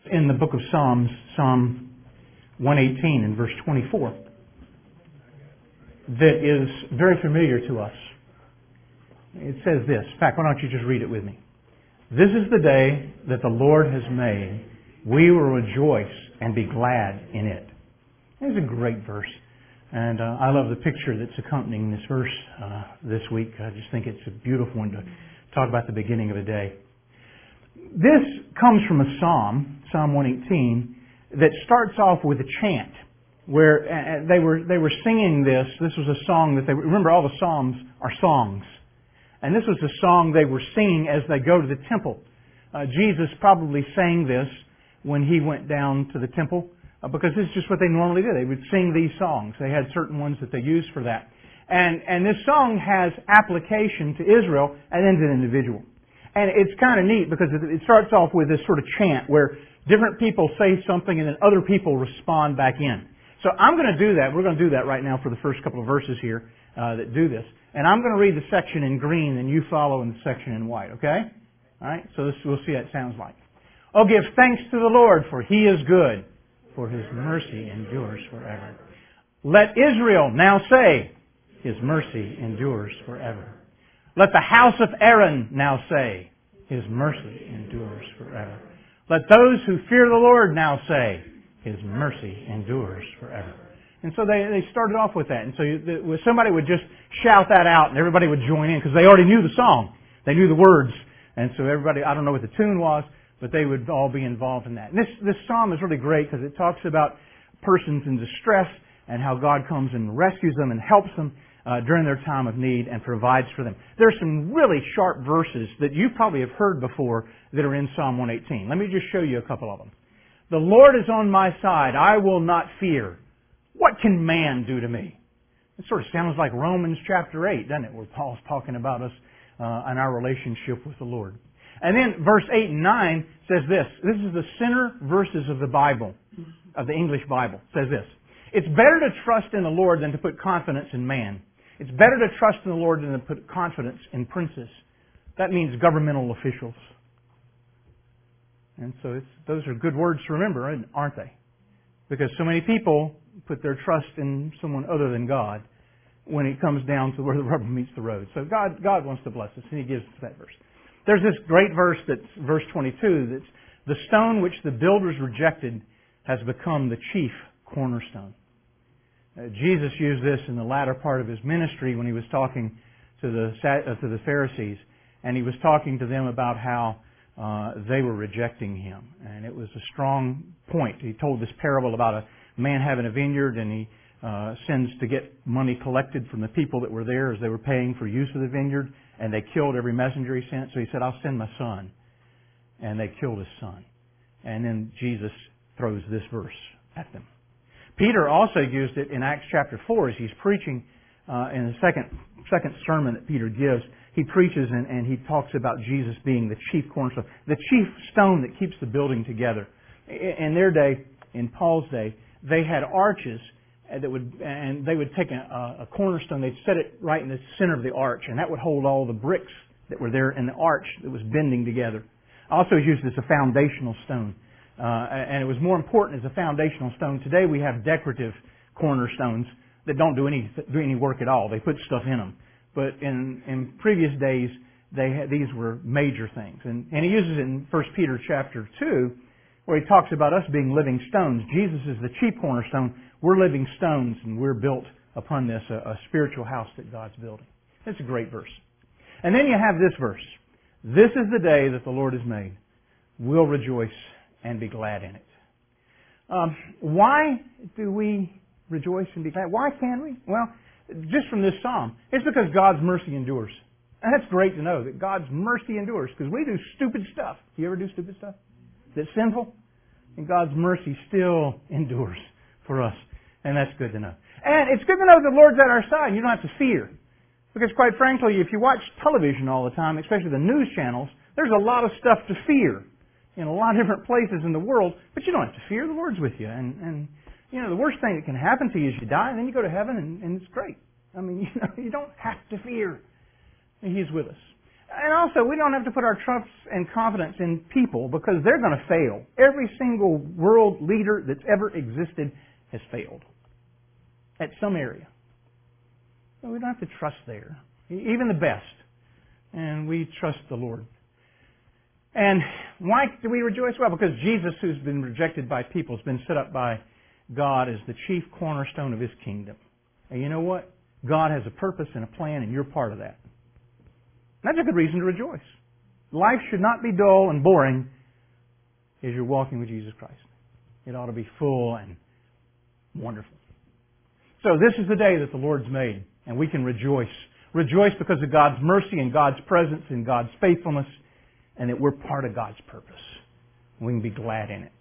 in the book of Psalms, Psalm 118 and verse 24, that is very familiar to us. It says this. In fact, why don't you just read it with me? This is the day that the Lord has made. We will rejoice and be glad in it. It's a great verse. And I love the picture that's accompanying this verse this week. I just think it's a beautiful one to talk about the beginning of a day. This comes from a psalm, Psalm 118, that starts off with a chant where they were singing this. This was a song that remember all the psalms are songs. And this was a song they were singing as they go to the temple. Jesus probably sang this when He went down to the temple because this is just what they normally did. They would sing these songs. They had certain ones that they used for that. And this song has application to Israel and then to the individual. And it's kind of neat because it starts off with this sort of chant where different people say something and then other people respond back in. So I'm going to do that. We're going to do that right now for the first couple of verses here that do this. And I'm going to read the section in green and you follow in the section in white, okay? All right? So we'll see what it sounds like. Oh, give thanks to the Lord, for He is good, for His mercy endures forever. Let Israel now say, His mercy endures forever. Let the house of Aaron now say, His mercy endures forever. Let those who fear the Lord now say, His mercy endures forever. And so they started off with that. And so somebody would just shout that out and everybody would join in because they already knew the song. They knew the words. And so everybody, I don't know what the tune was, but they would all be involved in that. And this psalm is really great because it talks about persons in distress and how God comes and rescues them and helps them during their time of need and provides for them. There's some really sharp verses that you probably have heard before that are in Psalm 118. Let me just show you a couple of them. The Lord is on my side. I will not fear. What can man do to me? It sort of sounds like Romans chapter 8, doesn't it? Where Paul's talking about us and our relationship with the Lord. And then verse 8 and 9 says this. This is the center verses of the Bible, of the English Bible. It says this. It's better to trust in the Lord than to put confidence in man. It's better to trust in the Lord than to put confidence in princes. That means governmental officials. And so those are good words to remember, aren't they? Because so many people put their trust in someone other than God when it comes down to where the rubber meets the road. So God wants to bless us, and He gives us that verse. There's this great verse that's verse 22 that's the stone which the builders rejected has become the chief cornerstone. Jesus used this in the latter part of His ministry when He was talking to the Pharisees, and He was talking to them about how they were rejecting Him. And it was a strong point. He told this parable about a man having a vineyard, and he sends to get money collected from the people that were there as they were paying for use of the vineyard, and they killed every messenger he sent. So He said, I'll send my son. And they killed His son. And then Jesus throws this verse at them. Peter also used it in Acts chapter 4 as he's preaching in the second sermon that Peter gives. He preaches and he talks about Jesus being the chief cornerstone, the chief stone that keeps the building together. In their day, in Paul's day, they had arches and they would take a cornerstone, they'd set it right in the center of the arch, and that would hold all the bricks that were there in the arch that was bending together. Also used as a foundational stone. And it was more important as a foundational stone. Today we have decorative cornerstones that don't do any work at all. They put stuff in them. But in previous days, these were major things. And he uses it in 1 Peter chapter 2, where he talks about us being living stones. Jesus is the chief cornerstone. We're living stones, and we're built upon this, a spiritual house that God's building. It's a great verse. And then you have this verse. This is the day that the Lord has made. We'll rejoice and be glad in it. Why do we rejoice and be glad? Why can we? Well, just from this psalm, it's because God's mercy endures. And that's great to know that God's mercy endures, because we do stupid stuff. Do you ever do stupid stuff that's sinful? And God's mercy still endures for us. And that's good to know. And it's good to know the Lord's at our side. You don't have to fear. Because quite frankly, if you watch television all the time, especially the news channels, there's a lot of stuff to fear in a lot of different places in the world, but you don't have to fear. The Lord's with you. And you know, the worst thing that can happen to you is you die and then you go to heaven and it's great. I mean, you don't have to fear. He's with us. And also, we don't have to put our trust and confidence in people because they're going to fail. Every single world leader that's ever existed has failed at some area. So we don't have to trust there. Even the best. And we trust the Lord. And why do we rejoice? Well, because Jesus, who's been rejected by people, has been set up by God as the chief cornerstone of His kingdom. And you know what? God has a purpose and a plan, and you're part of that. That's a good reason to rejoice. Life should not be dull and boring as you're walking with Jesus Christ. It ought to be full and wonderful. So this is the day that the Lord's made, and we can rejoice. Rejoice because of God's mercy and God's presence and God's faithfulness, and that we're part of God's purpose. We can be glad in it.